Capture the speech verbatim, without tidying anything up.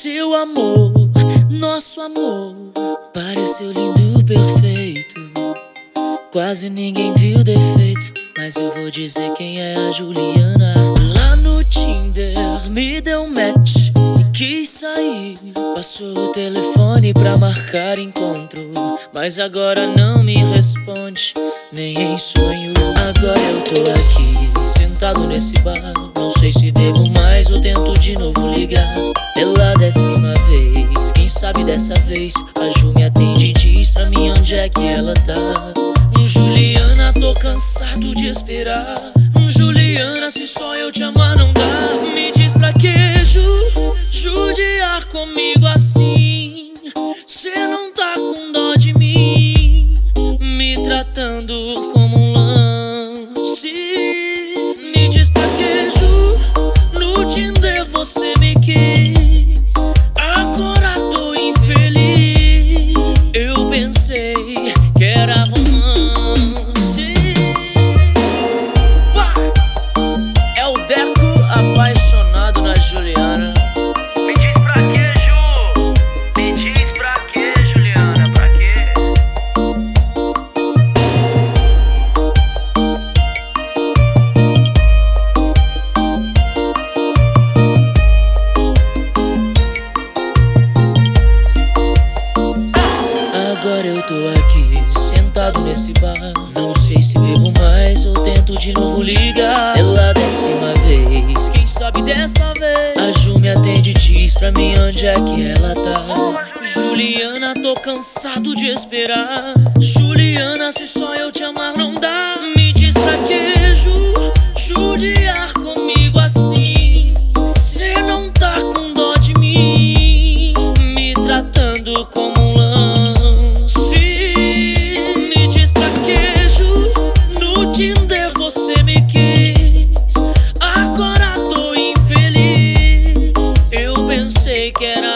Seu amor, nosso amor, pareceu lindo e perfeito. Quase ninguém viu defeito, mas eu vou dizer quem é a Juliana. Lá no Tinder me deu match e quis sair. Passou o telefone pra marcar encontro, mas agora não me responde, nem em sonho. Agora eu tô aqui, sentado nesse bar. Não sei se devo mais ou tento de novo ligar pela décima vez. Quem sabe dessa vez a Ju me atende e diz pra mim onde é que ela tá. Juliana, tô cansado de esperar. Juliana, se só eu te amar não dá. Me diz pra que Ju, judiar comigo assim? Cê não tá com dó de mim, me tratando como um lance. Me diz pra que Ju, no Tinder você me quis, agora tô infeliz. Eu pensei que era romance. É o Deco apaixonado na Juliana. Me diz pra que, Ju? Me diz pra que, Juliana? Pra quê? Agora eu tô aqui, sentado nesse bar. Não sei se bebo mais ou tento de novo ligar pela décima vez. Quem sabe dessa vez a Ju me atende e diz pra mim onde é que ela tá. Juliana, tô cansado de esperar. Juliana, se só eu te amar não dá. Me diz pra que Ju, judiar comigo assim? Cê não tá com dó de mim, me tratando como um lance. Me diz pra que Ju, no Tinder você me quis, agora tô infeliz. Eu pensei que era